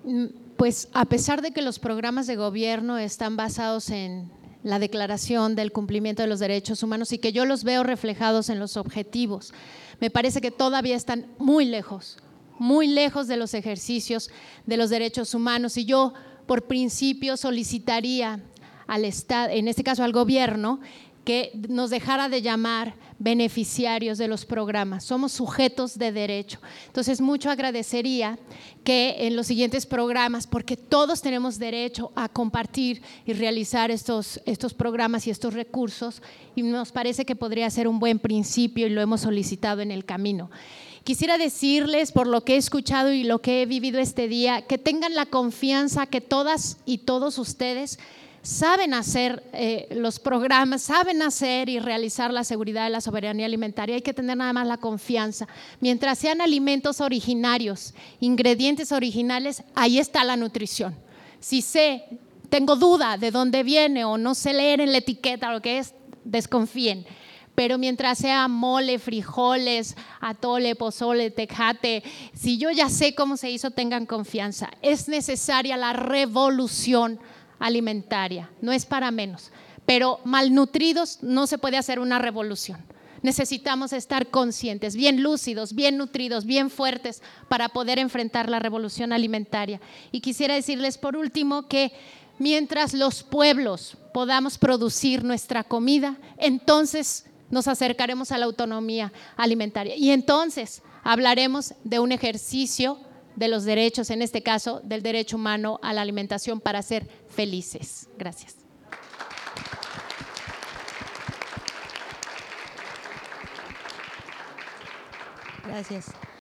Pues a pesar de que los programas de gobierno están basados en la Declaración del Cumplimiento de los Derechos Humanos y que yo los veo reflejados en los objetivos, me parece que todavía están muy lejos de los ejercicios de los derechos humanos. Y yo, por principio, solicitaría al Estado, en este caso al gobierno, que nos dejara de llamar beneficiarios de los programas, somos sujetos de derecho. Entonces, mucho agradecería que en los siguientes programas, porque todos tenemos derecho a compartir y realizar estos programas y estos recursos, y nos parece que podría ser un buen principio y lo hemos solicitado en el camino. Quisiera decirles, por lo que he escuchado y lo que he vivido este día, que tengan la confianza que todas y todos ustedes saben hacer los programas, saben hacer y realizar la seguridad de la soberanía alimentaria. Hay que tener nada más la confianza. Mientras sean alimentos originarios, ingredientes originales, ahí está la nutrición. Si tengo duda de dónde viene o no sé leer en la etiqueta lo que es, desconfíen. Pero mientras sea mole, frijoles, atole, pozole, tecate, si yo ya sé cómo se hizo, tengan confianza. Es necesaria la revolución alimentaria, no es para menos, pero malnutridos no se puede hacer una revolución. Necesitamos estar conscientes, bien lúcidos, bien nutridos, bien fuertes para poder enfrentar la revolución alimentaria. Y quisiera decirles por último que mientras los pueblos podamos producir nuestra comida, entonces nos acercaremos a la autonomía alimentaria y entonces hablaremos de un ejercicio de los derechos, en este caso del derecho humano a la alimentación para ser felices. Gracias. Gracias.